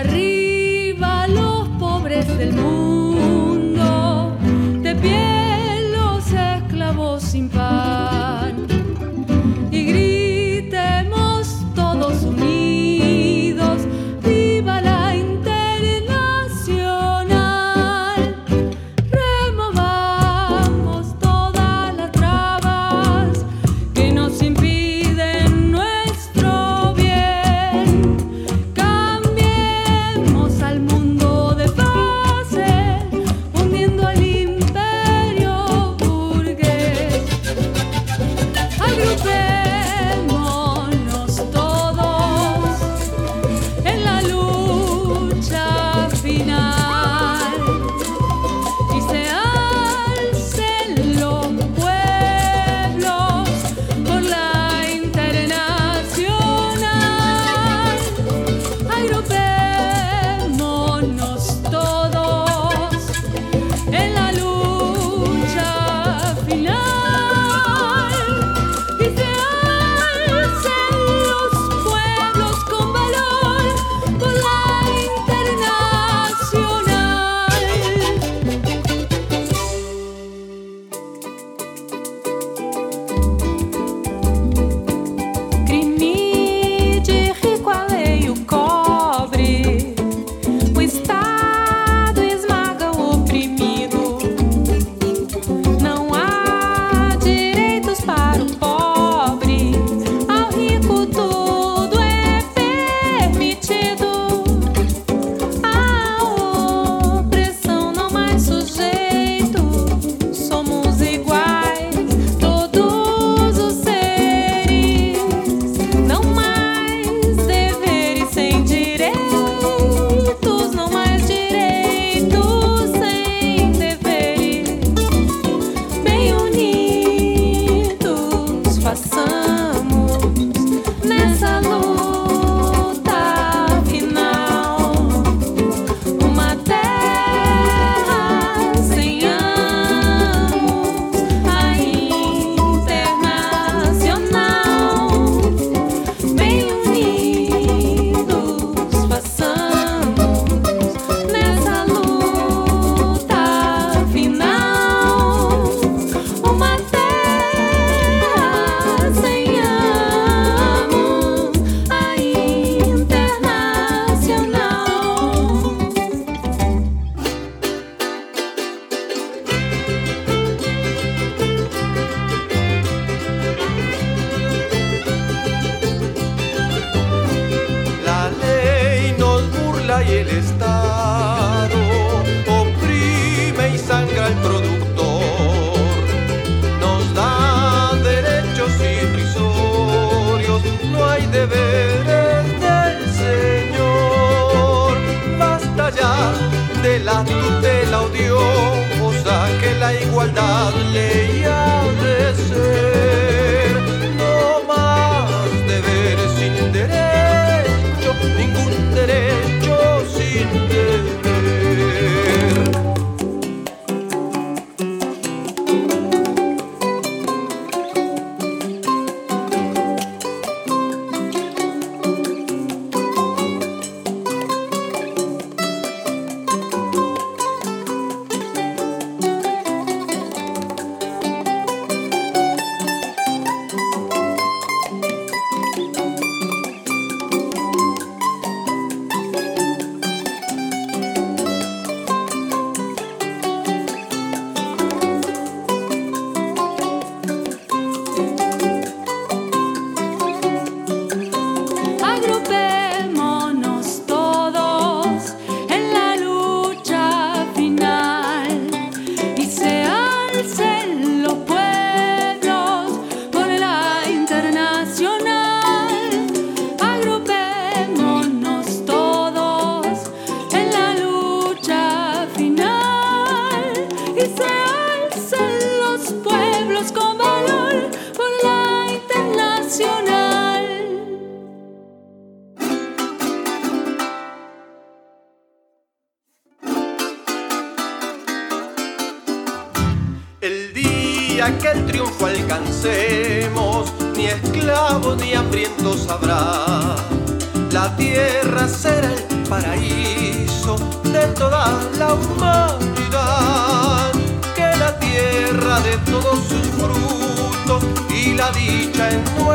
Arriba los pobres del mundo, de pie los esclavos sin pan. Y gritemos todos unidos, viva la internacional. Removamos todas las trabas que nos impiden nuestro bien. Cambiemos al mundo de fase, hundiendo al imperio burgués. Agrupémonos todos en la lucha final y se alcen los pueblos por la internacional. Agrupémonos todos en la lucha final y se alcen los pueblos con valor por la internacional. Crime de rico a lei o cobre, o Estado esmaga o oprimido. Não há direitos para o pobre, ao rico tudo é permitido. A opressão não mais sujeito, somos iguais, todos os seres. Não mais deveres sem direitos, não mais direitos sem deveres. Bem unidos façamos nessa luta final uma terra sem amos, a internacional. Bem unidos façamos nessa luta final uma terra sem amos, a internacional. La ley nos burla y el Estado oprime y sangra al productor. Nos da derechos irrisorios, no hay deberes del Señor. Basta ya de la tutela odiosa, que la igualdad ley ha de ser. No más deberes sin derecho, ningún derecho sin deber. Agrupémonos todos en la lucha final y se alcen los pueblos por la internacional. Agrupémonos todos en la lucha final y se alcen los pueblos con valor por la internacional. El día que el triunfo alcancemos, ni esclavos ni hambrientos habrá. La tierra será el paraíso de toda la humanidad, que la tierra de todos sus frutos y la dicha en nuestra